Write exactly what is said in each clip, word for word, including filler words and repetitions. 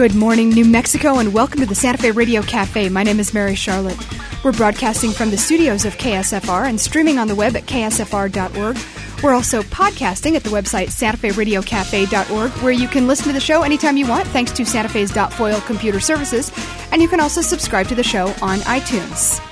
Good morning, New Mexico, and welcome to the Santa Fe Radio Cafe. My name is Mary Charlotte. We're broadcasting from the studios of K S F R and streaming on the web at K S F R dot org. We're also podcasting at the website Santa Fe Radio Cafe dot org, where you can listen to the show anytime you want, thanks to Santa Fe's .foil computer services, and you can also subscribe to the show on iTunes.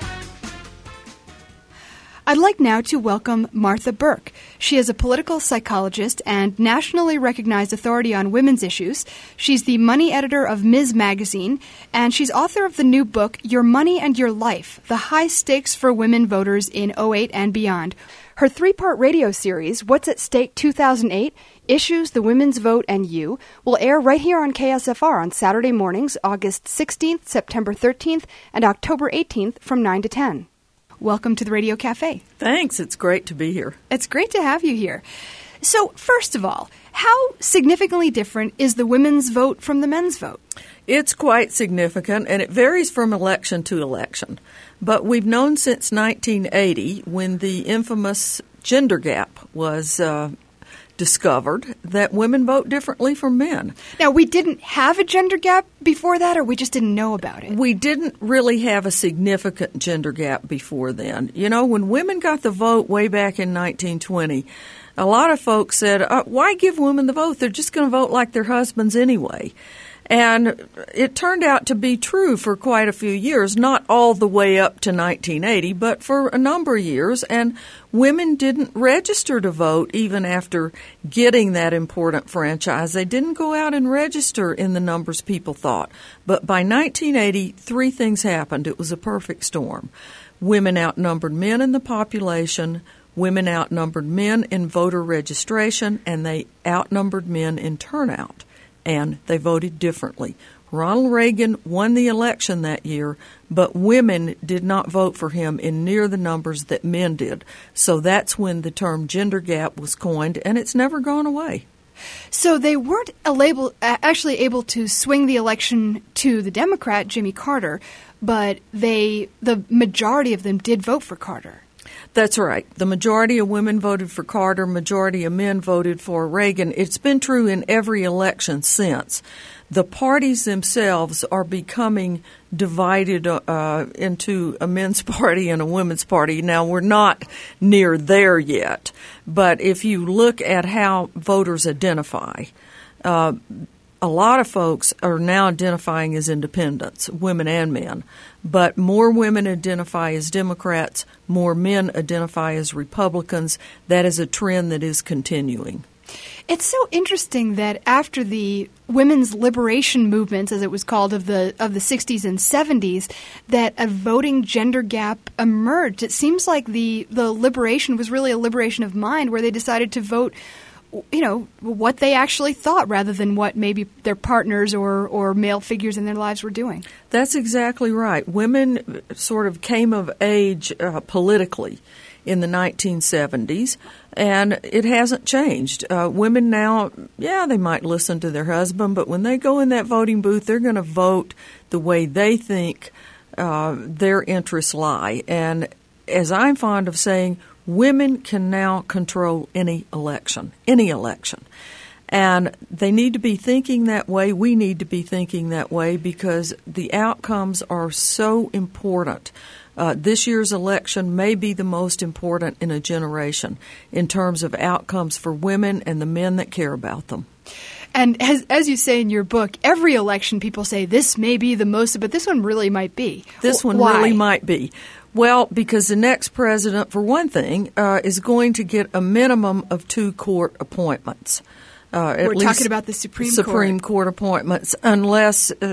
I'd like now to welcome Martha Burk. She is a political psychologist and nationally recognized authority on women's issues. She's the money editor of Miz Magazine, and she's author of the new book, Your Money and Your Life, The High Stakes for Women Voters in oh eight and Beyond. Her three-part radio series, What's at Stake two thousand eight, Issues, the Women's Vote, and You, will air right here on K S F R on Saturday mornings, August sixteenth, September thirteenth, and October eighteenth from nine to ten. Welcome to the Radio Cafe. Thanks. It's great to be here. It's great to have you here. So, first of all, how significantly different is the women's vote from the men's vote? It's quite significant, and it varies from election to election. But we've known since nineteen eighty, when the infamous gender gap was uh, discovered, that women vote differently from men. Now, we didn't have a gender gap before that, or we just didn't know about it? We didn't really have a significant gender gap before then. You know, when women got the vote way back in nineteen twenty, a lot of folks said, uh, why give women the vote? They're just going to vote like their husbands anyway. And it turned out to be true for quite a few years, not all the way up to nineteen eighty, but for a number of years. And women didn't register to vote even after getting that important franchise. They didn't go out and register in the numbers people thought. But by nineteen eighty, three things happened. It was a perfect storm. Women outnumbered men in the population. Women outnumbered men in voter registration, and they outnumbered men in turnout. And they voted differently. Ronald Reagan won the election that year, but women did not vote for him in near the numbers that men did. So that's when the term gender gap was coined, and it's never gone away. So they weren't able, actually able to swing the election to the Democrat, Jimmy Carter, but they, the majority of them did vote for Carter. That's right. The majority of women voted for Carter, majority of men voted for Reagan. It's been true in every election since. The parties themselves are becoming divided uh, into a men's party and a women's party. Now, we're not near there yet, but if you look at how voters identify, uh, a lot of folks are now identifying as independents, women and men. But more women identify as Democrats, more men identify as Republicans. That is a trend that is continuing. It's so interesting that after the women's liberation movements, as it was called, of the of the sixties and seventies, that a voting gender gap emerged. It seems like the, the liberation was really a liberation of mind, where they decided to vote, you know, what they actually thought rather than what maybe their partners or, or male figures in their lives were doing. That's exactly right. Women sort of came of age uh, politically in the nineteen seventies, and it hasn't changed. Uh, women now, yeah, they might listen to their husband, but when they go in that voting booth, they're going to vote the way they think uh, their interests lie. And as I'm fond of saying, women can now control any election, any election. And they need to be thinking that way. We need to be thinking that way because the outcomes are so important. Uh, this year's election may be the most important in a generation in terms of outcomes for women and the men that care about them. And as as you say in your book, every election people say this may be the most, but this one really might be. This one Why? really might be. Well, because the next president, for one thing, uh, is going to get a minimum of two court appointments. Uh, We're at least talking about the Supreme, Supreme Court. Court appointments, unless uh,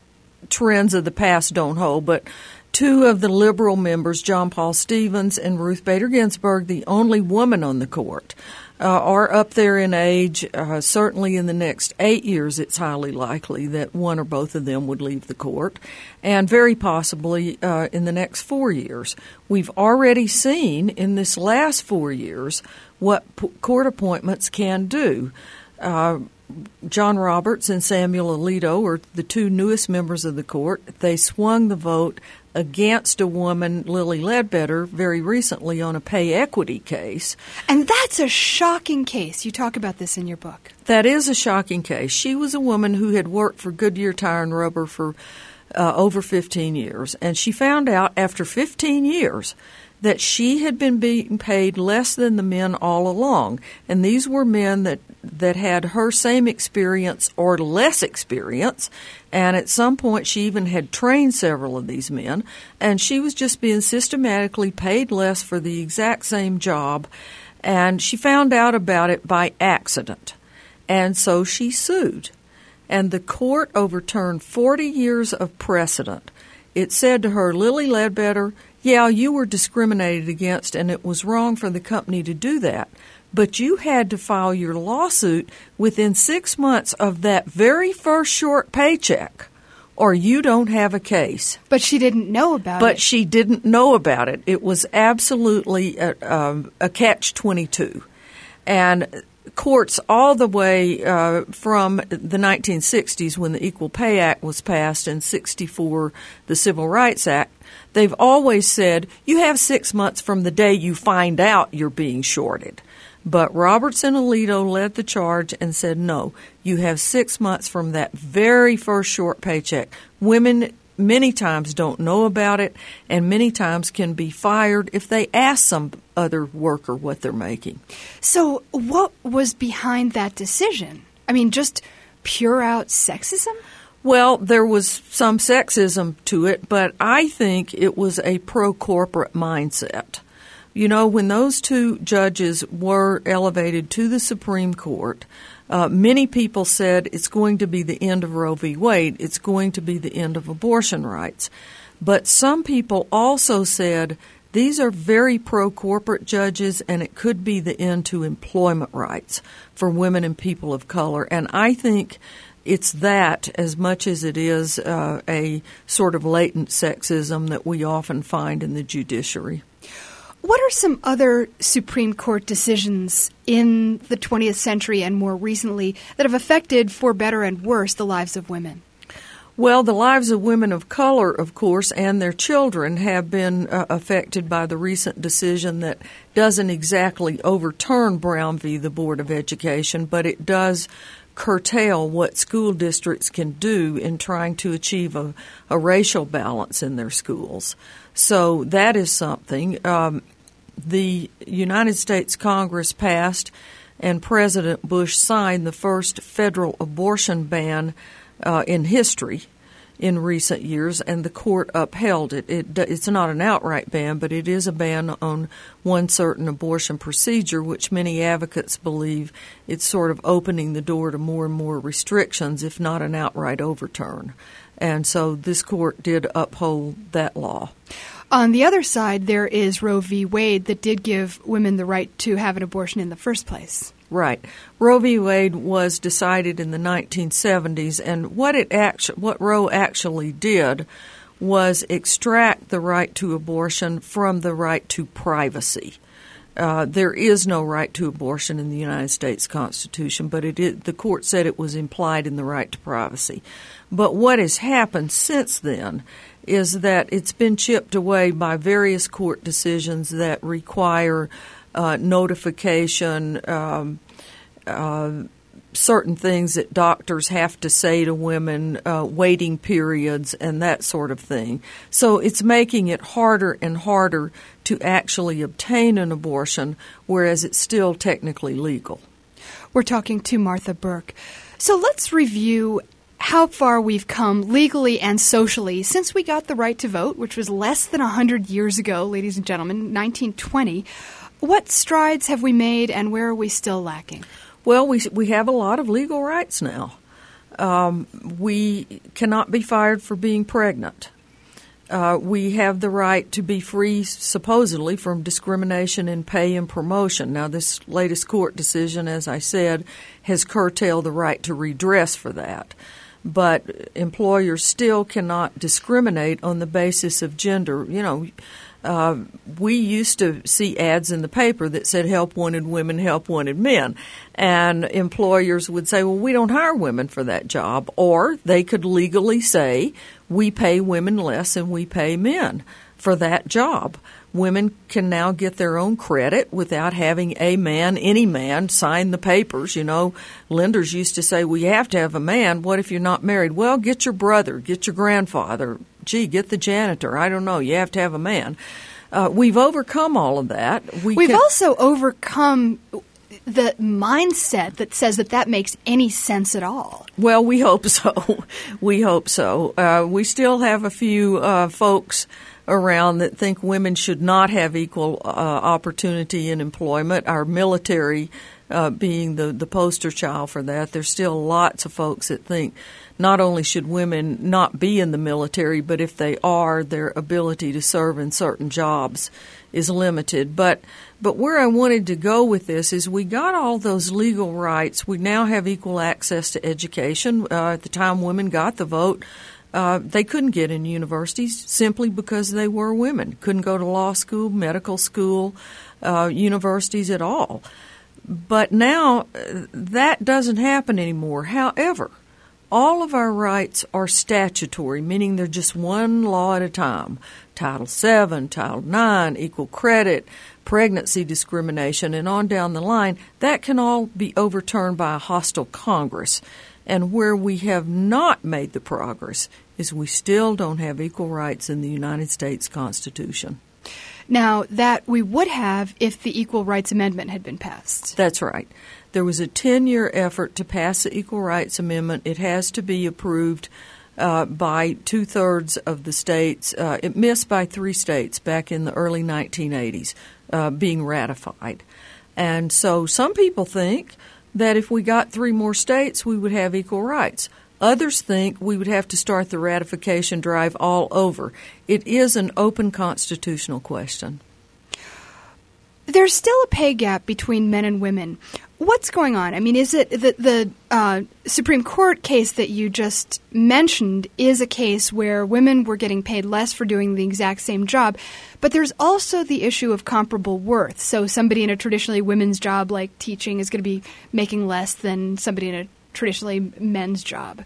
trends of the past don't hold. But two of the liberal members, John Paul Stevens and Ruth Bader Ginsburg, the only woman on the court, uh, are up there in age. Uh, certainly in the next eight years, it's highly likely that one or both of them would leave the court, and very possibly uh, in the next four years. We've already seen in this last four years what p- court appointments can do. Uh, John Roberts and Samuel Alito are the two newest members of the court. They swung the vote against a woman, Lilly Ledbetter, very recently on a pay equity case. And that's a shocking case. You talk about this in your book. That is a shocking case. She was a woman who had worked for Goodyear Tire and Rubber for uh, over fifteen years, and she found out after fifteen years that she had been being paid less than the men all along. And these were men that, that had her same experience or less experience. And at some point she even had trained several of these men. And she was just being systematically paid less for the exact same job. And she found out about it by accident. And so she sued. And the court overturned forty years of precedent. It said to her, Lilly Ledbetter, yeah, you were discriminated against, and it was wrong for the company to do that. But you had to file your lawsuit within six months of that very first short paycheck, or you don't have a case. But she didn't know about but it. But she didn't know about it. It was absolutely a, um, a catch twenty-two. And courts all the way uh, from the nineteen sixties, when the Equal Pay Act was passed, and sixty-four, the Civil Rights Act, they've always said you have six months from the day you find out you're being shorted. But Roberts and Alito led the charge and said, no, you have six months from that very first short paycheck. Women many times don't know about it, and many times can be fired if they ask some other worker what they're making. So what was behind that decision? I mean, just pure out sexism? Well, there was some sexism to it, but I think it was a pro-corporate mindset. You know, when those two judges were elevated to the Supreme Court, uh, many people said it's going to be the end of Roe v. Wade. It's going to be the end of abortion rights. But some people also said these are very pro-corporate judges, and it could be the end to employment rights for women and people of color. And I think it's that as much as it is uh, a sort of latent sexism that we often find in the judiciary. What are some other Supreme Court decisions in the twentieth century and more recently that have affected, for better and worse, the lives of women? Well, the lives of women of color, of course, and their children have been uh, affected by the recent decision that doesn't exactly overturn Brown v. the Board of Education, but it does curtail what school districts can do in trying to achieve a, a racial balance in their schools. So that is something. Um, the United States Congress passed and President Bush signed the first federal abortion ban uh, in history in recent years, and the court upheld it. it. It's not an outright ban, but it is a ban on one certain abortion procedure, which many advocates believe it's sort of opening the door to more and more restrictions, if not an outright overturn. And so this court did uphold that law. On the other side, there is Roe v. Wade that did give women the right to have an abortion in the first place. Right. Roe v. Wade was decided in the nineteen seventies, and what it actu- what Roe actually did was extract the right to abortion from the right to privacy. Uh, there is no right to abortion in the United States Constitution, but it is, the court said it was implied in the right to privacy. But what has happened since then is that it's been chipped away by various court decisions that require uh, notification, um, uh, certain things that doctors have to say to women, uh, waiting periods, and that sort of thing. So it's making it harder and harder to actually obtain an abortion, whereas it's still technically legal. We're talking to Martha Burk. So let's review how far we've come legally and socially since we got the right to vote, which was less than one hundred years ago, ladies and gentlemen, nineteen twenty. What strides have we made, and where are we still lacking? Well, we we have a lot of legal rights now. Um, we cannot be fired for being pregnant. Uh, we have the right to be free, supposedly, from discrimination in pay and promotion. Now, this latest court decision, as I said, has curtailed the right to redress for that. But employers still cannot discriminate on the basis of gender. You know, Uh, we used to see ads in the paper that said help wanted women, help wanted men. And employers would say, well, we don't hire women for that job. Or they could legally say, we pay women less than we pay men for that job. Women can now get their own credit without having a man, any man, sign the papers. You know, lenders used to say, well, you have to have a man. What if you're not married? Well, get your brother, get your grandfather. Gee, get the janitor. I don't know. You have to have a man. Uh, we've overcome all of that. We We've can, also overcome the mindset that says that that makes any sense at all. Well, we hope so. We hope so. Uh, we still have a few uh, folks around that think women should not have equal uh, opportunity in employment. Our military uh, being the, the poster child for that. There's still lots of folks that think not only should women not be in the military, but if they are, their ability to serve in certain jobs is limited. But but where I wanted to go with this is we got all those legal rights. We now have equal access to education. Uh, at the time women got the vote, uh, they couldn't get in universities simply because they were women. Couldn't go to law school, medical school, uh, universities at all. But now uh, that doesn't happen anymore. However, all of our rights are statutory, meaning they're just one law at a time. Title seven, Title nine, equal credit, pregnancy discrimination, and on down the line. That can all be overturned by a hostile Congress. And where we have not made the progress is we still don't have equal rights in the United States Constitution. Now, that we would have if the Equal Rights Amendment had been passed. That's right. There was a ten-year effort to pass the Equal Rights Amendment. It has to be approved uh, by two-thirds of the states. Uh, it missed by three states back in the early nineteen eighties uh, being ratified. And so some people think that if we got three more states, we would have equal rights. Others think we would have to start the ratification drive all over. It is an open constitutional question. There's still a pay gap between men and women. What's going on? I mean, is it the, the uh, Supreme Court case that you just mentioned is a case where women were getting paid less for doing the exact same job, but there's also the issue of comparable worth. So somebody in a traditionally women's job like teaching is going to be making less than somebody in a traditionally men's job.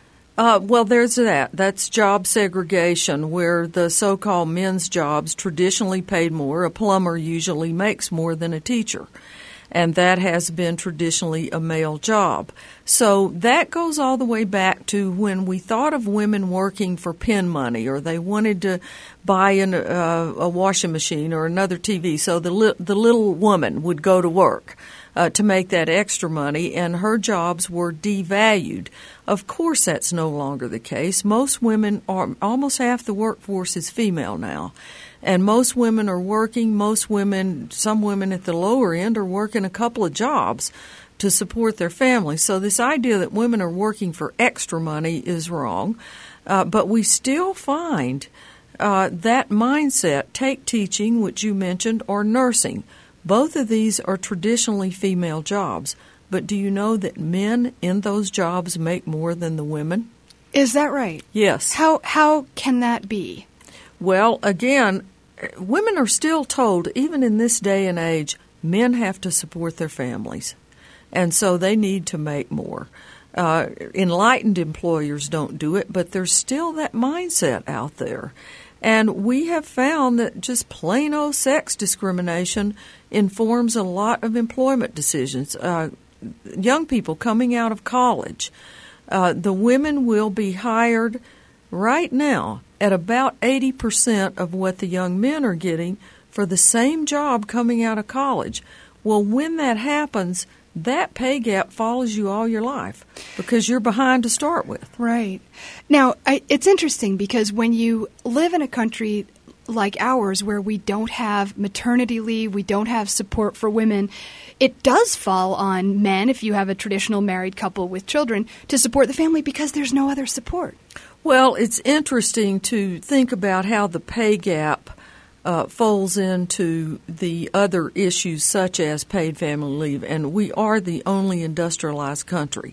Uh, well, there's that. That's job segregation, where the so-called men's jobs traditionally paid more. A plumber usually makes more than a teacher, and that has been traditionally a male job. So that goes all the way back to when we thought of women working for pen money, or they wanted to buy an, uh, a washing machine or another T V. So the li- the little woman would go to work Uh, to make that extra money, and her jobs were devalued. Of course, that's no longer the case. Most women are, almost half the workforce is female now, and most women are working. Most women, some women at the lower end, are working a couple of jobs to support their family. So this idea that women are working for extra money is wrong, uh, but we still find uh, that mindset. Take teaching, which you mentioned, or nursing. Both of these are traditionally female jobs, but do you know that men in those jobs make more than the women? Is that right? Yes. How how can that be? Well, again, women are still told, even in this day and age, men have to support their families, and so they need to make more. Uh, enlightened employers don't do it, but there's still that mindset out there. And we have found that just plain old sex discrimination informs a lot of employment decisions. Uh, young people coming out of college, uh, the women will be hired right now at about eighty percent of what the young men are getting for the same job coming out of college. Well, when that happens, that pay gap follows you all your life because you're behind to start with. Right. Now, I, it's interesting because when you live in a country like ours where we don't have maternity leave, we don't have support for women, it does fall on men, if you have a traditional married couple with children, to support the family because there's no other support. Well, it's interesting to think about how the pay gap Uh, folds into the other issues such as paid family leave, and we are the only industrialized country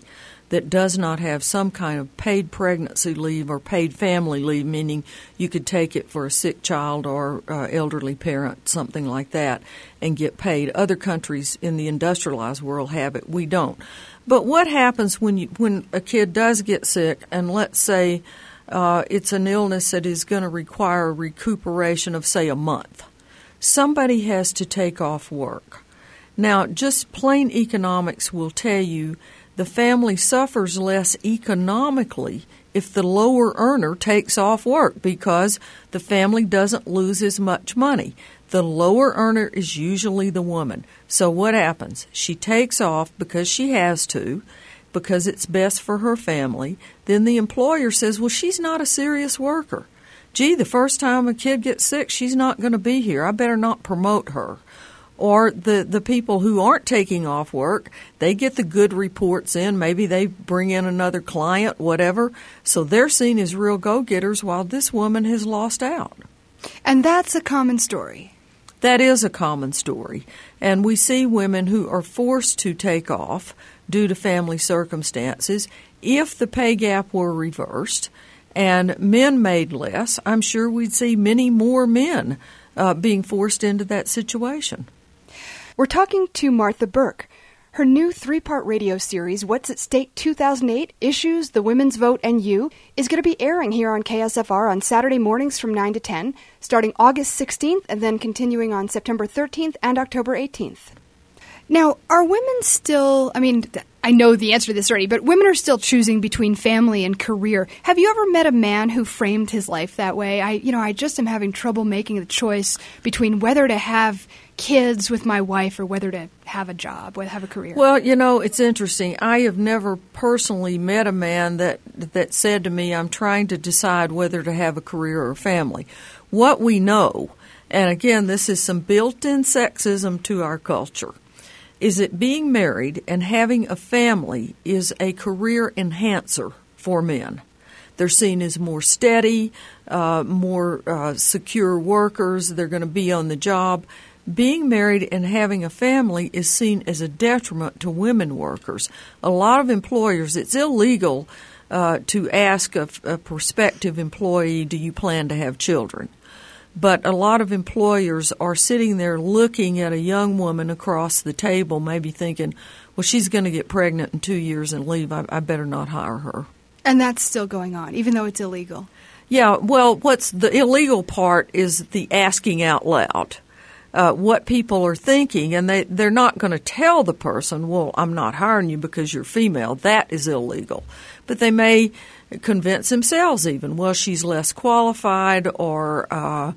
that does not have some kind of paid pregnancy leave or paid family leave, meaning you could take it for a sick child or uh, elderly parent, something like that, and get paid. Other countries in the industrialized world have it. We don't. But what happens when you, when a kid does get sick, and let's say uh, it's an illness that is going to require recuperation of, say, a month? Somebody has to take off work. Now, just plain economics will tell you the family suffers less economically if the lower earner takes off work because the family doesn't lose as much money. The lower earner is usually the woman. So what happens? She takes off because she has to, because it's best for her family. Then the employer says, well, she's not a serious worker. Gee, the first time a kid gets sick, she's not going to be here. I better not promote her. Or the, the people who aren't taking off work, they get the good reports in. Maybe they bring in another client, whatever. So they're seen as real go-getters while this woman has lost out. And that's a common story. That is a common story. And we see women who are forced to take off due to family circumstances. If the pay gap were reversed and men made less, I'm sure we'd see many more men uh, being forced into that situation. We're talking to Martha Burk. Her new three-part radio series, What's at Stake two thousand eight, Issues, the Women's Vote, and You, is going to be airing here on K S F R on Saturday mornings from nine to ten, starting August sixteenth and then continuing on September thirteenth and October eighteenth. Now, are women still, I mean, I know the answer to this already, but women are still choosing between family and career. Have you ever met a man who framed his life that way? I, you know, I just am having trouble making the choice between whether to have kids with my wife or whether to have a job, whether to have a career. Well, you know, it's interesting. I have never personally met a man that that said to me, I'm trying to decide whether to have a career or a family. What we know, and again, this is some built-in sexism to our culture, is that being married and having a family is a career enhancer for men. They're seen as more steady, uh, more uh, secure workers. They're going to be on the job. Being married and having a family is seen as a detriment to women workers. A lot of employers, it's illegal uh, to ask a, a prospective employee, do you plan to have children? But a lot of employers are sitting there looking at a young woman across the table, maybe thinking, well, she's going to get pregnant in two years and leave. I, I better not hire her. And that's still going on, even though it's illegal. Yeah, well, what's the illegal part is the asking out loud. Uh, what people are thinking, and they, they're not going to tell the person, well, I'm not hiring you because you're female. That is illegal. But they may convince themselves even, well, she's less qualified, or uh,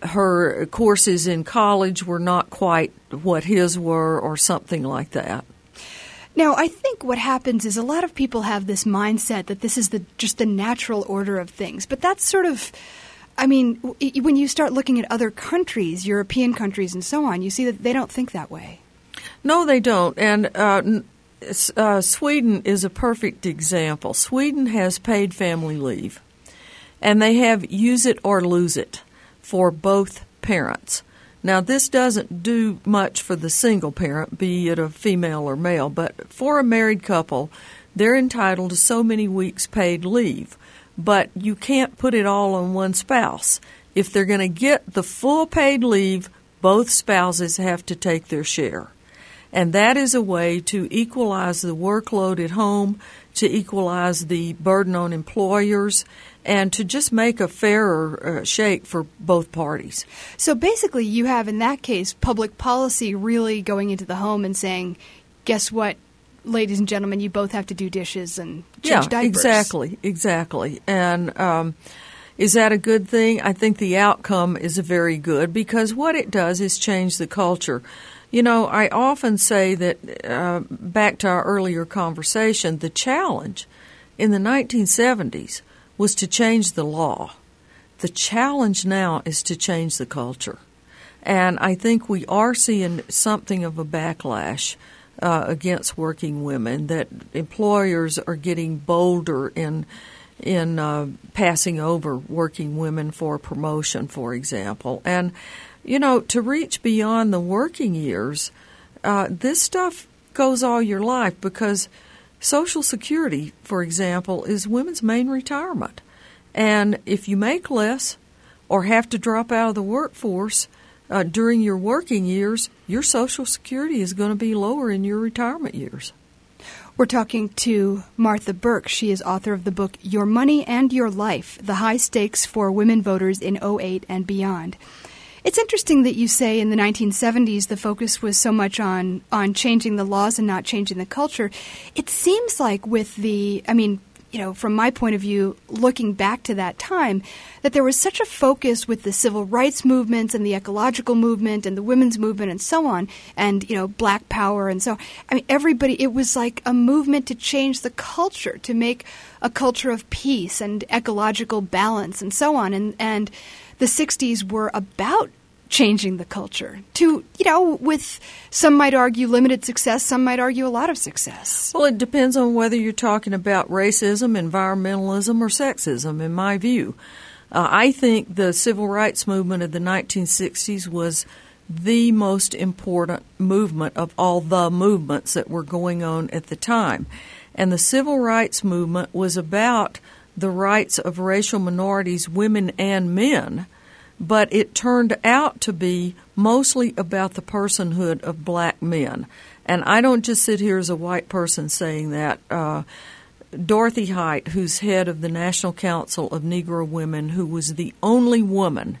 her courses in college were not quite what his were, or something like that. Now, I think what happens is a lot of people have this mindset that this is the just the natural order of things. But that's sort of, I mean, when you start looking at other countries, European countries and so on, you see that they don't think that way. No, they don't. And uh, uh, Sweden is a perfect example. Sweden has paid family leave, and they have use it or lose it for both parents. Now, this doesn't do much for the single parent, be it a female or male, but for a married couple, they're entitled to so many weeks paid leave. But you can't put it all on one spouse. If they're going to get the full paid leave, both spouses have to take their share. And that is a way to equalize the workload at home, to equalize the burden on employers, and to just make a fairer uh, shake for both parties. So basically you have, in that case, public policy really going into the home and saying, guess what, ladies and gentlemen, you both have to do dishes and change yeah, diapers. exactly, exactly. And um, is that a good thing? I think the outcome is very good, because what it does is change the culture. You know, I often say that, uh, back to our earlier conversation, the challenge in the nineteen seventies was to change the law. The challenge now is to change the culture. And I think we are seeing something of a backlash uh, against working women, that employers are getting bolder in in uh, passing over working women for promotion, for example. And you know, to reach beyond the working years, uh, this stuff goes all your life, because Social Security, for example, is women's main retirement. And if you make less or have to drop out of the workforce uh, during your working years, your Social Security is going to be lower in your retirement years. We're talking to Martha Burk. She is author of the book Your Money and Your Life, The High Stakes for Women Voters in oh eight and Beyond. It's interesting that you say in the nineteen seventies the focus was so much on, on changing the laws and not changing the culture. It seems like with the, I mean, you know, from my point of view, looking back to that time, that there was such a focus with the civil rights movements and the ecological movement and the women's movement and so on, and, you know, Black Power and so, I mean, everybody, it was like a movement to change the culture, to make a culture of peace and ecological balance and so on. And, and the sixties were about changing the culture to, you know, with some might argue limited success, some might argue a lot of success. Well, it depends on whether you're talking about racism, environmentalism, or sexism, in my view. Uh, I think the civil rights movement of the nineteen sixties was the most important movement of all the movements that were going on at the time. And the civil rights movement was about the rights of racial minorities, women and men, but it turned out to be mostly about the personhood of black men. And I don't just sit here as a white person saying that. Uh, Dorothy Height, who's head of the National Council of Negro Women, who was the only woman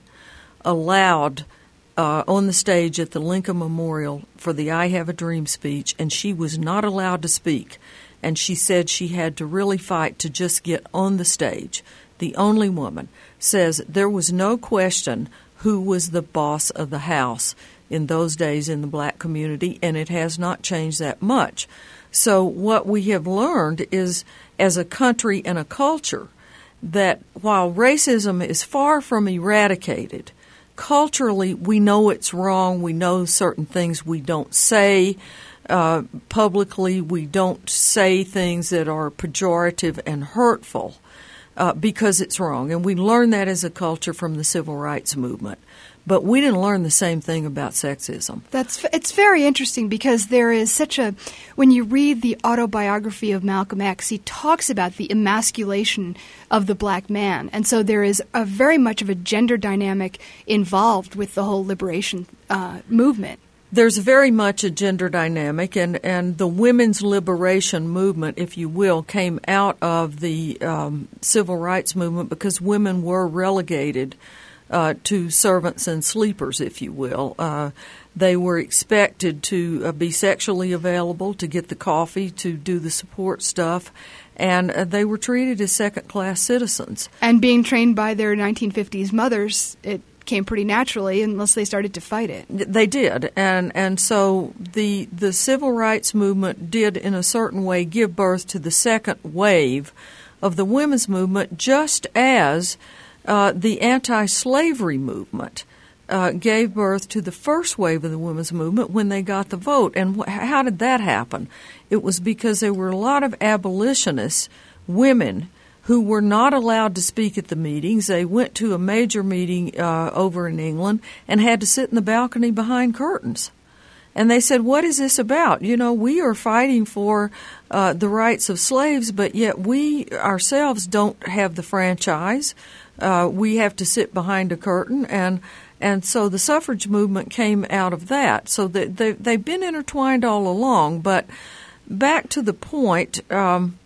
allowed uh, on the stage at the Lincoln Memorial for the I Have a Dream speech, and she was not allowed to speak. And she said she had to really fight to just get on the stage. The only woman, says there was no question who was the boss of the house in those days in the black community, and it has not changed that much. So what we have learned is, as a country and a culture, that while racism is far from eradicated, culturally we know it's wrong. We know certain things we don't say uh, publicly. We don't say things that are pejorative and hurtful. Uh, because it's wrong. And we learned that as a culture from the civil rights movement. But we didn't learn the same thing about sexism. That's it's very interesting because there is such a – when you read the autobiography of Malcolm X, he talks about the emasculation of the black man. And so there is a very much of a gender dynamic involved with the whole liberation uh, movement. There's very much a gender dynamic, and, and the women's liberation movement, if you will, came out of the um, civil rights movement because women were relegated uh, to servants and sleepers, if you will. Uh, they were expected to uh, be sexually available, to get the coffee, to do the support stuff, and uh, they were treated as second-class citizens. And being trained by their nineteen fifties mothers, it came pretty naturally unless they started to fight it. They did, and and so the the civil rights movement did in a certain way give birth to the second wave of the women's movement, just as uh, the anti-slavery movement uh, gave birth to the first wave of the women's movement when they got the vote. And wh- how did that happen? It was because there were a lot of abolitionists, women, who were not allowed to speak at the meetings. They went to a major meeting uh, over in England and had to sit in the balcony behind curtains. And they said, what is this about? You know, we are fighting for uh, the rights of slaves, but yet we ourselves don't have the franchise. Uh, we have to sit behind a curtain. And and so the suffrage movement came out of that. So they, they, they've been intertwined all along. But back to the point... Um,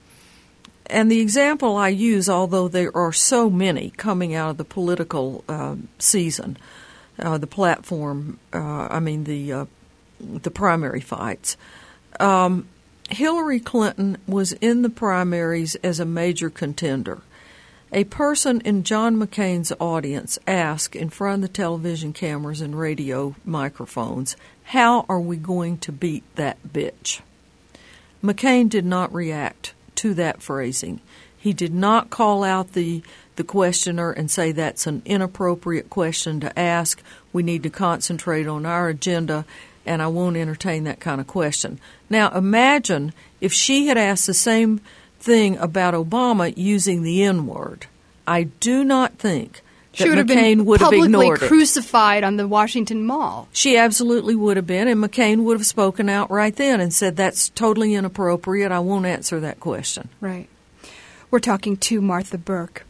And the example I use, although there are so many coming out of the political uh, season, uh, the platform, uh, I mean the uh, the primary fights, um, Hillary Clinton was in the primaries as a major contender. A person in John McCain's audience asked in front of the television cameras and radio microphones, how are we going to beat that bitch? McCain did not react to that phrasing. He did not call out the the questioner and say that's an inappropriate question to ask. We need to concentrate on our agenda, and I won't entertain that kind of question. Now, imagine if she had asked the same thing about Obama using the N-word. I do not think She would McCain have been would have publicly ignored crucified on the Washington Mall. She absolutely would have been, and McCain would have spoken out right then and said, that's totally inappropriate. I won't answer that question. Right. We're talking to Martha Burk.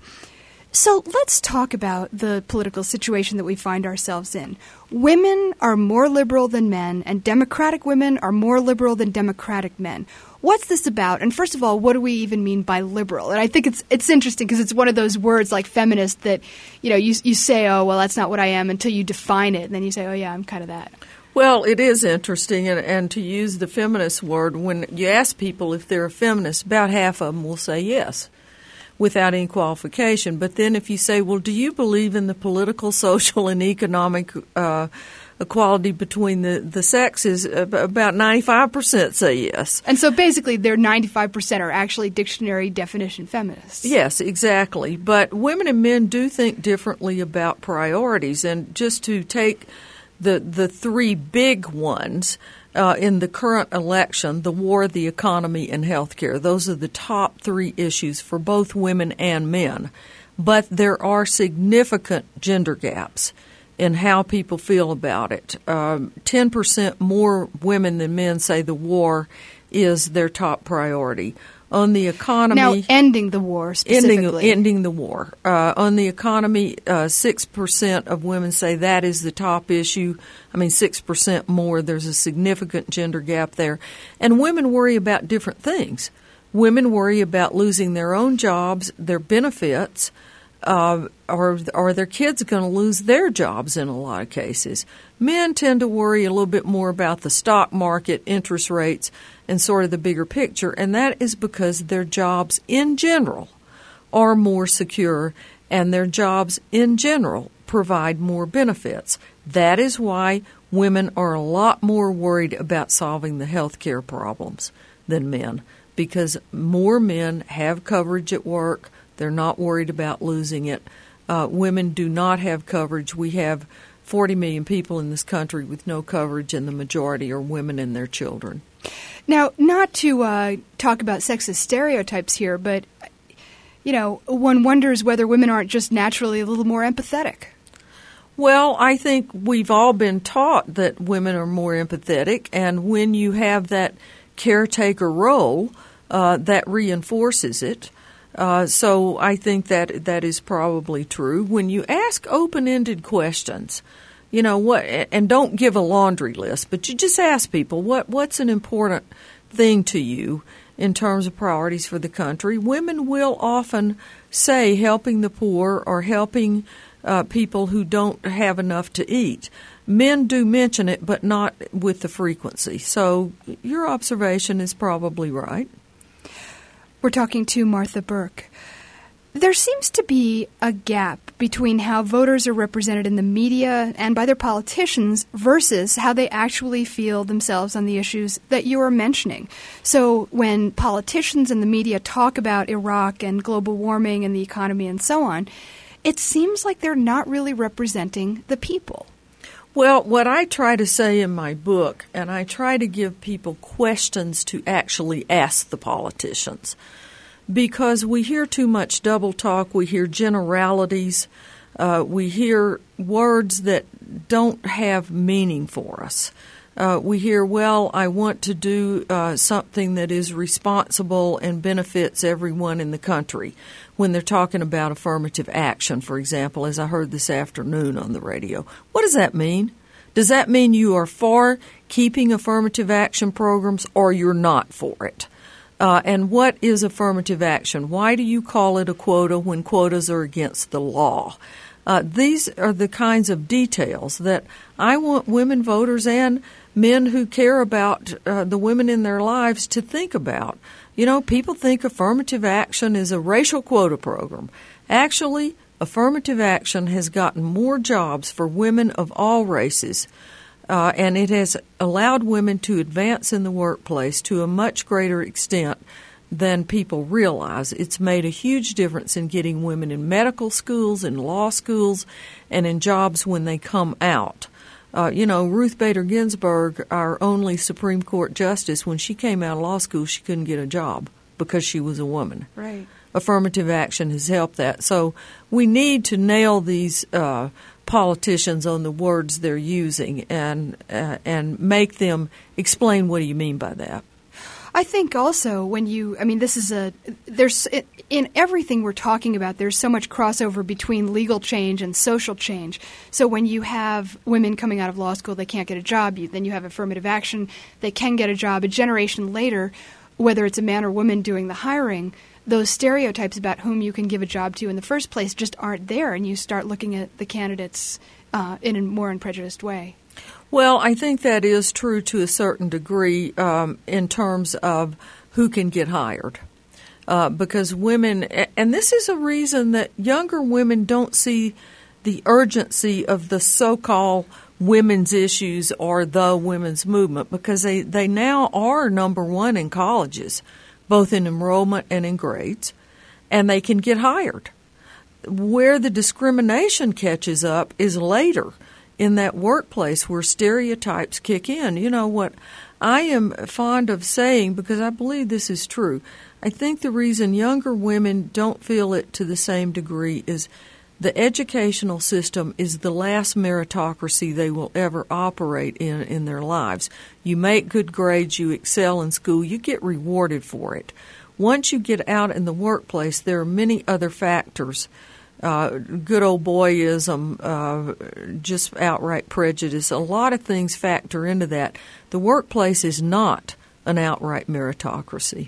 So let's talk about the political situation that we find ourselves in. Women are more liberal than men, and Democratic women are more liberal than Democratic men. What's this about? And first of all, what do we even mean by liberal? And I think it's it's interesting because it's one of those words like feminist that, you know, you you say, oh, well, that's not what I am until you define it. And then you say, oh, yeah, I'm kind of that. Well, it is interesting, and, and to use the feminist word, when you ask people if they're a feminist, about half of them will say yes, without any qualification. But then if you say, well, do you believe in the political, social, and economic uh, equality between the, the sexes, about ninety-five percent say yes. And so basically their ninety-five percent are actually dictionary definition feminists. Yes, exactly. But women and men do think differently about priorities. And just to take the, the three big ones, Uh, in the current election, the war, the economy, and health care. Those are the top three issues for both women and men. But there are significant gender gaps in how people feel about it. Um, ten percent more women than men say the war is their top priority. On the economy... Now, ending the war specifically. Ending, ending the war. Uh, on the economy, uh, six percent of women say that is the top issue. I mean, six percent more. There's a significant gender gap there. And women worry about different things. Women worry about losing their own jobs, their benefits, uh, or, or their kids are going to lose their jobs in a lot of cases. Men tend to worry a little bit more about the stock market, interest rates, and sort of the bigger picture, and that is because their jobs in general are more secure and their jobs in general provide more benefits. That is why women are a lot more worried about solving the health care problems than men, because more men have coverage at work. They're not worried about losing it. Uh, women do not have coverage. We have forty million people in this country with no coverage, and the majority are women and their children. Now, not to uh, talk about sexist stereotypes here, but, you know, one wonders whether women aren't just naturally a little more empathetic. Well, I think we've all been taught that women are more empathetic, and when you have that caretaker role, uh, that reinforces it. Uh, so I think that that is probably true. When you ask open-ended questions, you know, what, and don't give a laundry list, but you just ask people, what what's an important thing to you in terms of priorities for the country? Women will often say helping the poor or helping uh, people who don't have enough to eat. Men do mention it, but not with the frequency. So your observation is probably right. We're talking to Martha Burk. There seems to be a gap between how voters are represented in the media and by their politicians versus how they actually feel themselves on the issues that you are mentioning. So when politicians and the media talk about Iraq and global warming and the economy and so on, it seems like they're not really representing the people. Well, what I try to say in my book, and I try to give people questions to actually ask the politicians, because we hear too much double talk, we hear generalities, uh, we hear words that don't have meaning for us. Uh, we hear, well, I want to do uh, something that is responsible and benefits everyone in the country, when they're talking about affirmative action, for example, as I heard this afternoon on the radio. What does that mean? Does that mean you are for keeping affirmative action programs or you're not for it? Uh, and what is affirmative action? Why do you call it a quota when quotas are against the law? Uh, these are the kinds of details that I want women voters and men who care about uh, the women in their lives to think about. You know, people think affirmative action is a racial quota program. Actually, affirmative action has gotten more jobs for women of all races, uh, and it has allowed women to advance in the workplace to a much greater extent than people realize. It's made a huge difference in getting women in medical schools, in law schools, and in jobs when they come out. Uh, you know, Ruth Bader Ginsburg, our only Supreme Court justice, when she came out of law school, she couldn't get a job because she was a woman. Right. affirmative action has helped that. So we need to nail these uh, politicians on the words they're using and uh, and make them explain what do you mean by that. I think also when you, I mean, this is a, there's, in everything we're talking about, there's so much crossover between legal change and social change. So when you have women coming out of law school, they can't get a job, you, then you have affirmative action, they can get a job. A generation later, whether it's a man or woman doing the hiring, those stereotypes about whom you can give a job to in the first place just aren't there, and you start looking at the candidates uh, in a more unprejudiced way. Well, I think that is true to a certain degree um, in terms of who can get hired. Uh, because women, and this is a reason that younger women don't see the urgency of the so-called women's issues or the women's movement, because they, they now are number one in colleges, both in enrollment and in grades, and they can get hired. Where the discrimination catches up is later in that workplace where stereotypes kick in. You know what I am fond of saying, because I believe this is true, I think the reason younger women don't feel it to the same degree is the educational system is the last meritocracy they will ever operate in in their lives. You make good grades, you excel in school, you get rewarded for it. Once you get out in the workplace, there are many other factors. Uh, good old boyism, uh, just outright prejudice. A lot of things factor into that. The workplace is not an outright meritocracy.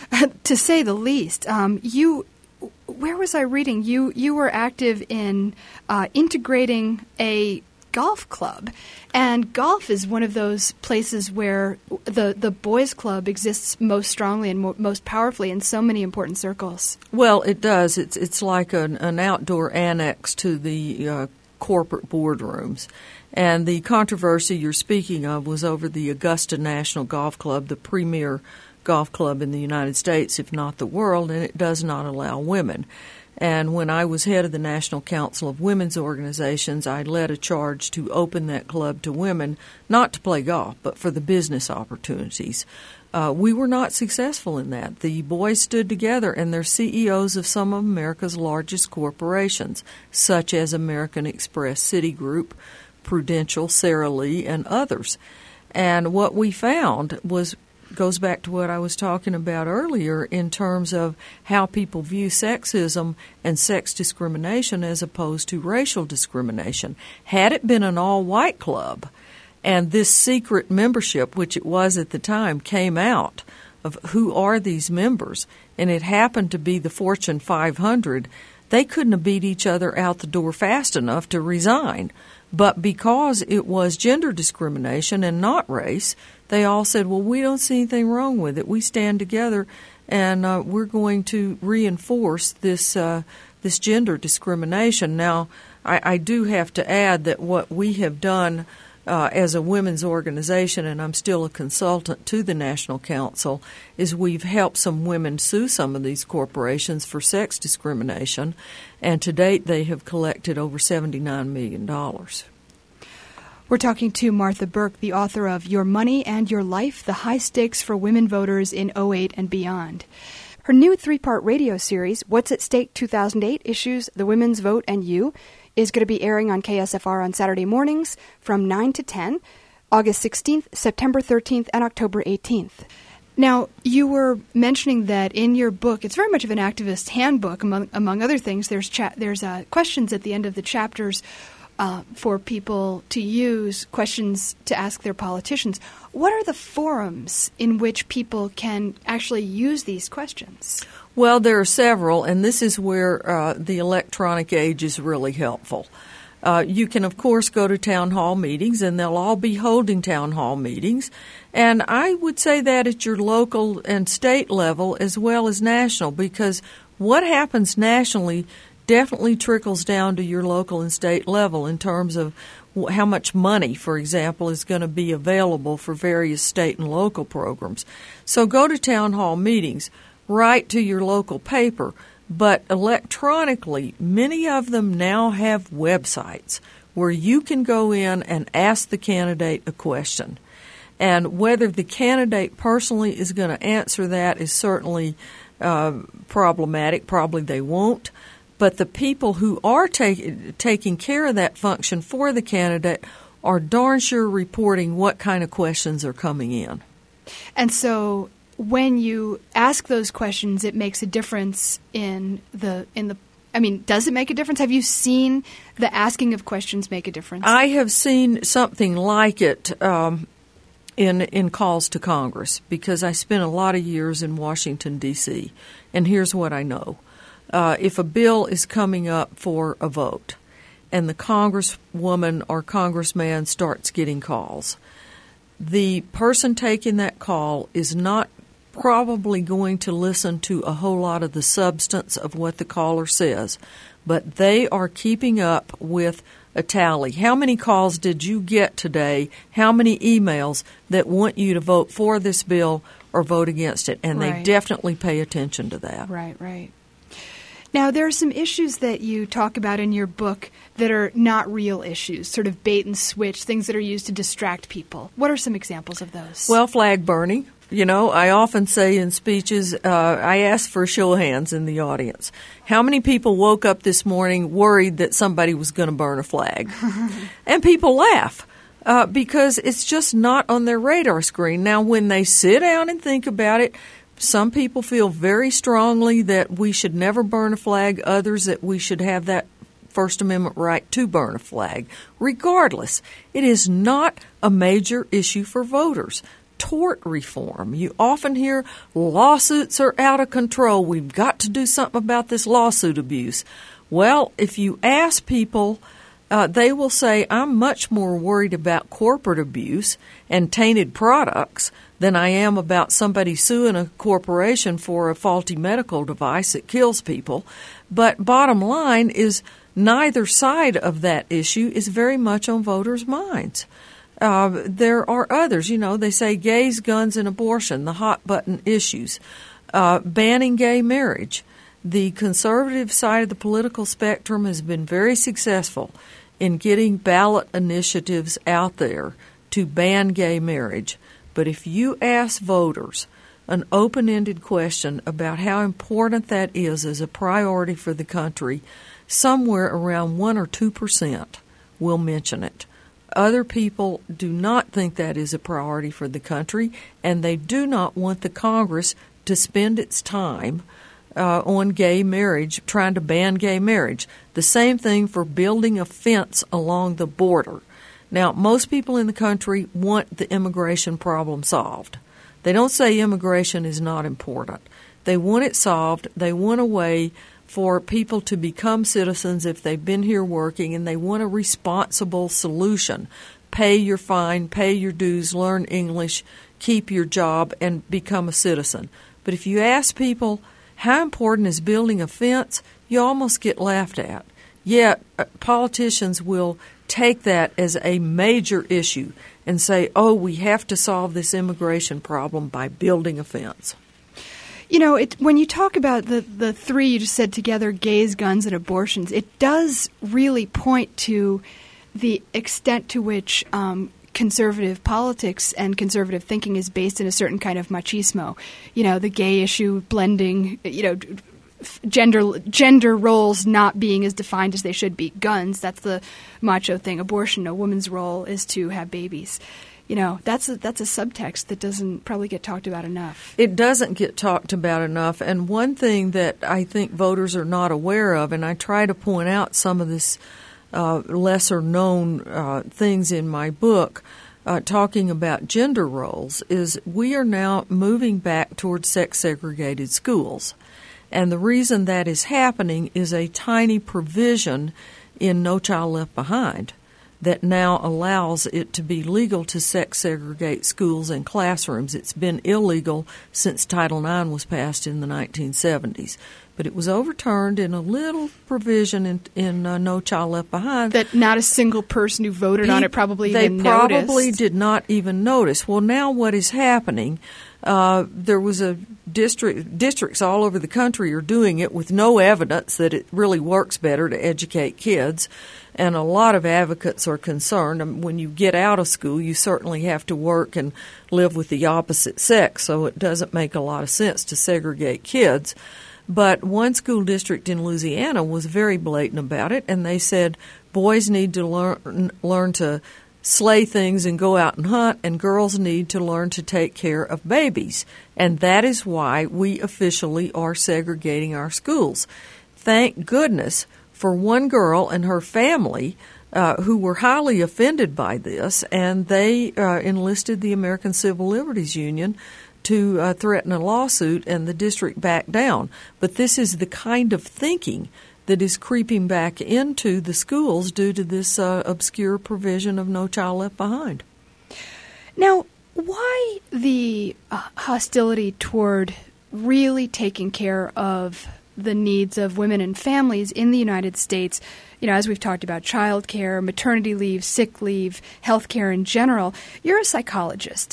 To say the least. Um, you, where was I reading? You you were active in uh, integrating a golf club, and golf is one of those places where the the boys' club exists most strongly and mo- most powerfully in so many important circles. Well, it does. It's it's like an, an outdoor annex to the uh, corporate boardrooms. And the controversy you're speaking of was over the Augusta National Golf Club, the premier golf club in the United States, if not the world, and it does not allow women. And when I was head of the National Council of Women's Organizations, I led a charge to open that club to women, not to play golf, but for the business opportunities. Uh, we were not successful in that. The boys stood together, and they're C E Os of some of America's largest corporations, such as American Express, Citigroup, Prudential, Sara Lee, and others. And what we found was goes back to what I was talking about earlier in terms of how people view sexism and sex discrimination as opposed to racial discrimination. Had it been an all-white club and this secret membership, which it was at the time, came out of who are these members, and it happened to be the Fortune five hundred, they couldn't have beat each other out the door fast enough to resign. But because it was gender discrimination and not race, they all said, well, we don't see anything wrong with it. We stand together, and uh, we're going to reinforce this uh, this gender discrimination. Now, I, I do have to add that what we have done uh, as a women's organization, and I'm still a consultant to the National Council, is we've helped some women sue some of these corporations for sex discrimination, and to date they have collected over seventy-nine million dollars. We're talking to Martha Burk, the author of Your Money and Your Life, The High Stakes for Women Voters in oh eight and Beyond. Her new three-part radio series, What's at Stake two thousand eight, Issues, the Women's Vote, and You, is going to be airing on K S F R on Saturday mornings from nine to ten, August sixteenth, September thirteenth, and October eighteenth. Now, you were mentioning that in your book, it's very much of an activist handbook, among among other things. There's cha- there's uh, questions at the end of the chapters uh, for people to use, questions to ask their politicians. What are the forums in which people can actually use these questions? Well, there are several, and this is where uh, the electronic age is really helpful. Uh, you can, of course, go to town hall meetings, and they'll all be holding town hall meetings. And I would say that at your local and state level as well as national, because what happens nationally definitely trickles down to your local and state level in terms of how much money, for example, is going to be available for various state and local programs. So go to town hall meetings, write to your local paper. But electronically, many of them now have websites where you can go in and ask the candidate a question. And whether the candidate personally is going to answer that is certainly uh, problematic. Probably they won't. But the people who are take, taking care of that function for the candidate are darn sure reporting what kind of questions are coming in. And so when you ask those questions, it makes a difference in the in the I mean, does it make a difference? Have you seen the asking of questions make a difference? I have seen something like it um, in in calls to Congress, because I spent a lot of years in Washington, D C, and here's what I know. Uh, if a bill is coming up for a vote and the congresswoman or congressman starts getting calls, the person taking that call is not probably going to listen to a whole lot of the substance of what the caller says, but they are keeping up with a tally. How many calls did you get today? How many emails that want you to vote for this bill or vote against it? And right. they definitely pay attention to that. Right, right. Now, there are some issues that you talk about in your book that are not real issues, sort of bait and switch, things that are used to distract people. What are some examples of those? Well, flag burning. You know, I often say in speeches, uh, I ask for a show of hands in the audience. How many people woke up this morning worried that somebody was going to burn a flag? And people laugh uh, because it's just not on their radar screen. Now, when they sit down and think about it, some people feel very strongly that we should never burn a flag, others that we should have that First Amendment right to burn a flag. Regardless, it is not a major issue for voters. Tort reform. You often hear lawsuits are out of control. We've got to do something about this lawsuit abuse. Well, if you ask people, uh, they will say, I'm much more worried about corporate abuse and tainted products than I am about somebody suing a corporation for a faulty medical device that kills people. But bottom line is neither side of that issue is very much on voters' minds. Uh, there are others, you know, they say gays, guns, and abortion, the hot-button issues. Uh, banning gay marriage. The conservative side of the political spectrum has been very successful in getting ballot initiatives out there to ban gay marriage. But if you ask voters an open-ended question about how important that is as a priority for the country, somewhere around one or two percent will mention it. Other people do not think that is a priority for the country, and they do not want the Congress to spend its time uh, on gay marriage, trying to ban gay marriage. The same thing for building a fence along the border. Now, most people in the country want the immigration problem solved. They don't say immigration is not important. They want it solved. They want a way for people to become citizens if they've been here working, and they want a responsible solution. Pay your fine, pay your dues, learn English, keep your job, and become a citizen. But if you ask people, how important is building a fence, you almost get laughed at. Yet politicians will take that as a major issue and say, oh, we have to solve this immigration problem by building a fence. You know, it, when you talk about the, the three you just said together, gays, guns, and abortions, it does really point to the extent to which um, conservative politics and conservative thinking is based in a certain kind of machismo. You know, the gay issue blending, you know, gender gender roles not being as defined as they should be. Guns, that's the macho thing. Abortion, a woman's role is to have babies. You know, that's a, that's a subtext that doesn't probably get talked about enough. It doesn't get talked about enough. And one thing that I think voters are not aware of, and I try to point out some of this uh, lesser-known uh, things in my book, uh, talking about gender roles, is we are now moving back towards sex-segregated schools. And the reason that is happening is a tiny provision in No Child Left Behind that now allows it to be legal to sex segregate schools and classrooms. It's been illegal since Title nine was passed in the nineteen seventies. But it was overturned in a little provision in, in uh, No Child Left Behind. That not a single person who voted Pe- on it probably they even noticed. They probably did not even notice. Well, now what is happening, uh, there was a district districts all over the country are doing it with no evidence that it really works better to educate kids. And a lot of advocates are concerned. I mean, when you get out of school, you certainly have to work and live with the opposite sex, so it doesn't make a lot of sense to segregate kids. But one school district in Louisiana was very blatant about it, and they said boys need to learn learn to slay things and go out and hunt, and girls need to learn to take care of babies. And that is why we officially are segregating our schools. Thank goodness for one girl and her family uh, who were highly offended by this, and they uh, enlisted the American Civil Liberties Union to uh, threaten a lawsuit, and the district backed down. But this is the kind of thinking that is creeping back into the schools due to this uh, obscure provision of No Child Left Behind. Now, why the uh, hostility toward really taking care of the needs of women and families in the United States? You know, as we've talked about child care, maternity leave, sick leave, health care in general. You're a psychologist.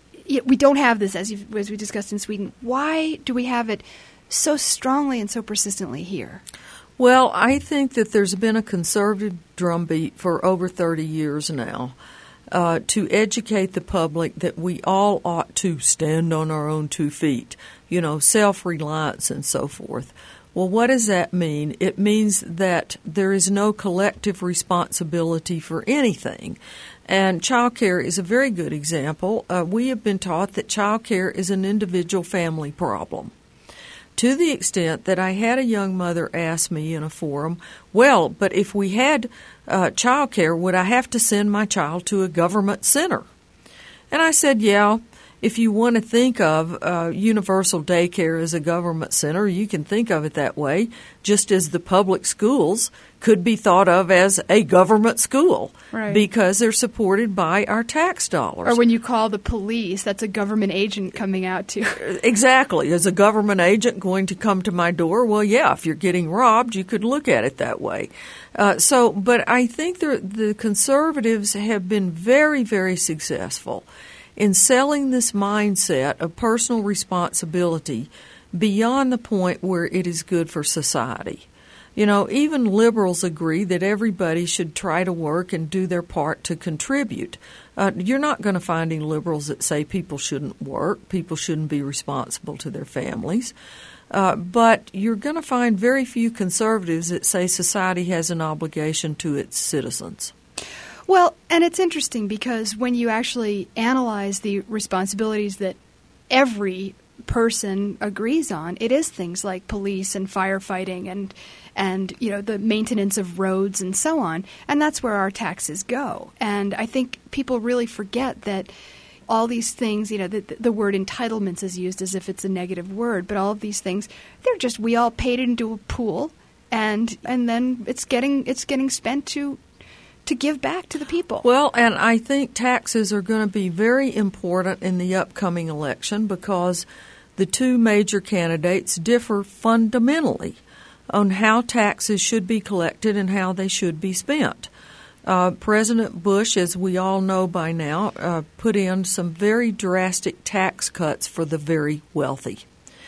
We don't have this, as, you've, as we discussed in Sweden. Why do we have it so strongly and so persistently here? Well, I think that there's been a conservative drumbeat for over thirty years now uh, to educate the public that we all ought to stand on our own two feet, you know, self-reliance and so forth. Well, what does that mean? It means that there is no collective responsibility for anything. And child care is a very good example. Uh, we have been taught that child care is an individual family problem, to the extent that I had a young mother ask me in a forum, well, but if we had uh, child care, would I have to send my child to a government center? And I said, yeah. If you want to think of uh, universal daycare as a government center, you can think of it that way, just as the public schools could be thought of as a government school, right, because they're supported by our tax dollars. Or when you call the police, that's a government agent coming out to. Exactly. Is a government agent going to come to my door? Well, yeah, if you're getting robbed, you could look at it that way. Uh, so, but I think the, the conservatives have been very, very successful in selling this mindset of personal responsibility beyond the point where it is good for society. You know, even liberals agree that everybody should try to work and do their part to contribute. Uh, you're not going to find any liberals that say people shouldn't work, people shouldn't be responsible to their families. Uh, but you're going to find very few conservatives that say society has an obligation to its citizens. Well, and it's interesting because when you actually analyze the responsibilities that every person agrees on, it is things like police and firefighting and and you know the maintenance of roads and so on, and that's where our taxes go. And I think people really forget that all these things, you know, the, the word entitlements is used as if it's a negative word, but all of these things, they're just, we all paid into a pool, and and then it's getting it's getting spent to to give back to the people. Well, and I think taxes are going to be very important in the upcoming election because the two major candidates differ fundamentally on how taxes should be collected and how they should be spent. Uh, President Bush, as we all know by now, uh, put in some very drastic tax cuts for the very wealthy.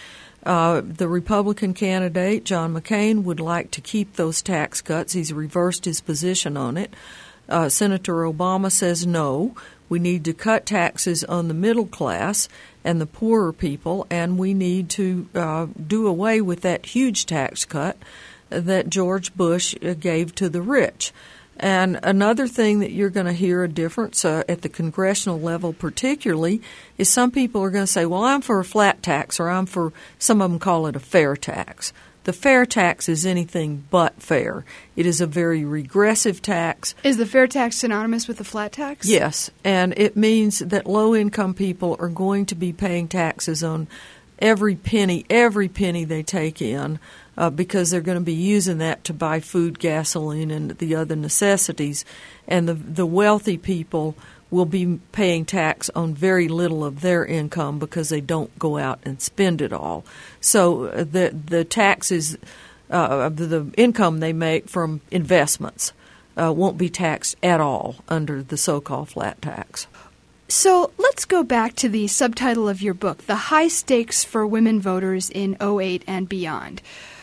Uh, the Republican candidate, John McCain, would like to keep those tax cuts. He's reversed his position on it. Uh, Senator Obama says no. We need to cut taxes on the middle class and the poorer people, and we need to uh, do away with that huge tax cut that George Bush uh, gave to the rich. And another thing that you're going to hear a difference uh, at the congressional level particularly is some people are going to say, well, I'm for a flat tax, or I'm for, some of them call it a fair tax. The fair tax is anything but fair. It is a very regressive tax. Is the fair tax synonymous with the flat tax? Yes, and it means that low-income people are going to be paying taxes on every penny, every penny they take in, Uh, because they're going to be using that to buy food, gasoline, and the other necessities. And the the wealthy people will be paying tax on very little of their income because they don't go out and spend it all. So the the taxes, uh, the, the income they make from investments uh, won't be taxed at all under the so-called flat tax. So let's go back to the subtitle of your book, The High Stakes for Women Voters in oh eight and Beyond.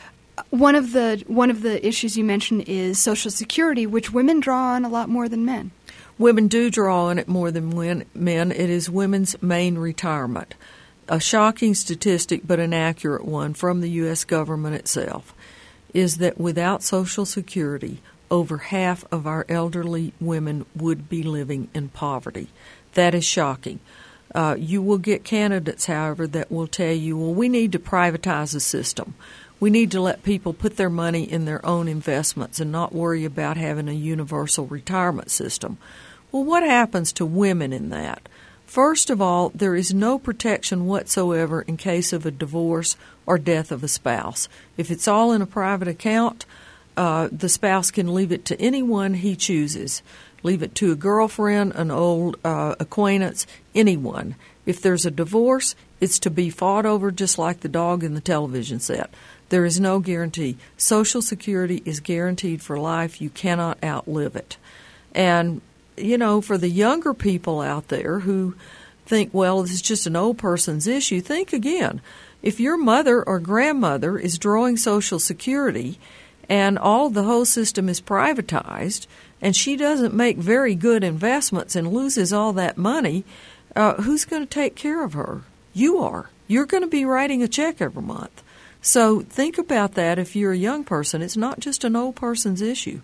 One of the one of the issues you mentioned is Social Security, which women draw on a lot more than men. Women do draw on it more than men. It is women's main retirement. A shocking statistic, but an accurate one from the U S government itself, is that without Social Security, over half of our elderly women would be living in poverty. That is shocking. Uh, you will get candidates, however, that will tell you, well, we need to privatize the system. We need to let people put their money in their own investments and not worry about having a universal retirement system. Well, what happens to women in that? First of all, there is no protection whatsoever in case of a divorce or death of a spouse. If it's all in a private account, uh, the spouse can leave it to anyone he chooses. Leave it to a girlfriend, an old uh, acquaintance, anyone. If there's a divorce, it's to be fought over just like the dog in the television set. There is no guarantee. Social Security is guaranteed for life. You cannot outlive it. And, you know, for the younger people out there who think, well, this is just an old person's issue, think again. If your mother or grandmother is drawing Social Security and all the whole system is privatized and she doesn't make very good investments and loses all that money, uh, who's going to take care of her? You are. You're going to be writing a check every month. So think about that if you're a young person. It's not just an old person's issue.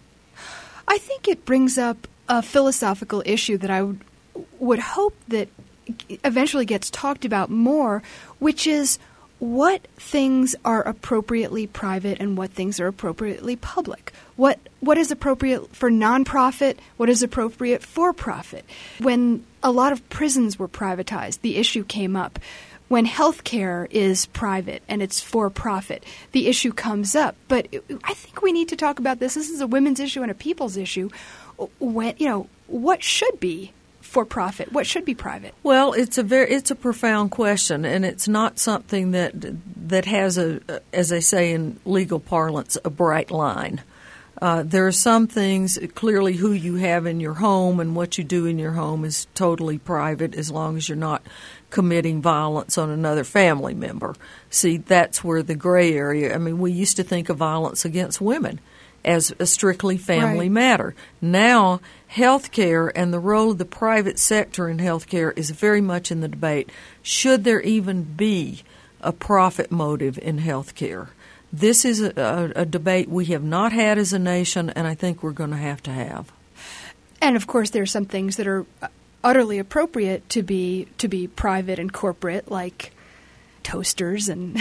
I think it brings up a philosophical issue that I would, would hope that eventually gets talked about more, which is what things are appropriately private and what things are appropriately public. What what is appropriate for nonprofit, what is appropriate for profit. When a lot of prisons were privatized, the issue came up. When health care is private and it's for profit, the issue comes up. But I think we need to talk about this. This is a women's issue and a people's issue. When, you know, what should be for profit? What should be private? Well, it's a very it's a profound question, and it's not something that that has a, as they say in legal parlance, a bright line. Uh, there are some things, clearly who you have in your home and what you do in your home is totally private as long as you're not committing violence on another family member. See, that's where the gray area, I mean, we used to think of violence against women as a strictly family right. matter. Now, health care and the role of the private sector in health care is very much in the debate. Should there even be a profit motive in health care? This is a, a, a debate we have not had as a nation, and I think we're going to have to have. And, of course, there are some things that are utterly appropriate to be to be private and corporate, like toasters and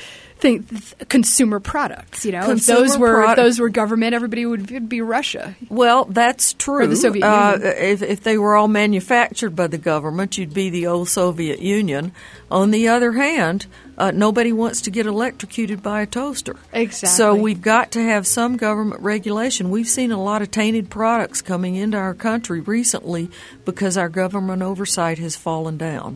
think, consumer products. You know, consumer if those were pro- if those were government, everybody would it'd be Russia. Well, that's true. Or the Soviet uh, Union. If, if they were all manufactured by the government, you'd be the old Soviet Union. On the other hand, uh, nobody wants to get electrocuted by a toaster. Exactly. So we've got to have some government regulation. We've seen a lot of tainted products coming into our country recently because our government oversight has fallen down.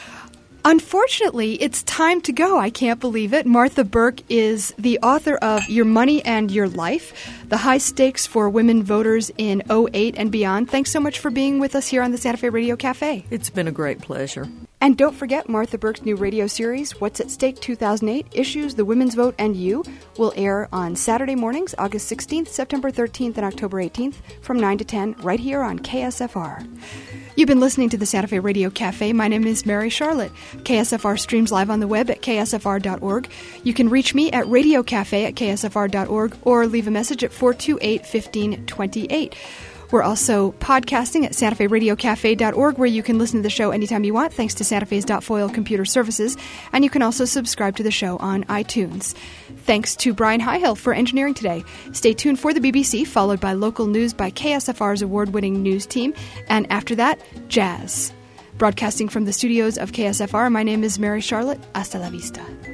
Unfortunately, it's time to go. I can't believe it. Martha Burk is the author of Your Money and Your Life, The High Stakes for Women Voters in oh eight and Beyond. Thanks so much for being with us here on the Santa Fe Radio Cafe. It's been a great pleasure. And don't forget, Martha Burk's new radio series, What's at Stake two thousand eight, Issues, the Women's Vote, and You, will air on Saturday mornings, August sixteenth, September thirteenth, and October eighteenth from nine to ten, right here on K S F R. You've been listening to the Santa Fe Radio Cafe. My name is Mary Charlotte. K S F R streams live on the web at K S F R dot org. You can reach me at Radio Cafe at K S F R dot org or leave a message at four two eight, one five two eight. We're also podcasting at Santa Fe Radio Cafe dot org, where you can listen to the show anytime you want, thanks to Santa Fe's .foil computer services. And you can also subscribe to the show on iTunes. Thanks to Brian Highhill for engineering today. Stay tuned for the B B C, followed by local news by K S F R's award-winning news team. And after that, jazz. Broadcasting from the studios of K S F R, my name is Mary Charlotte. Hasta la vista.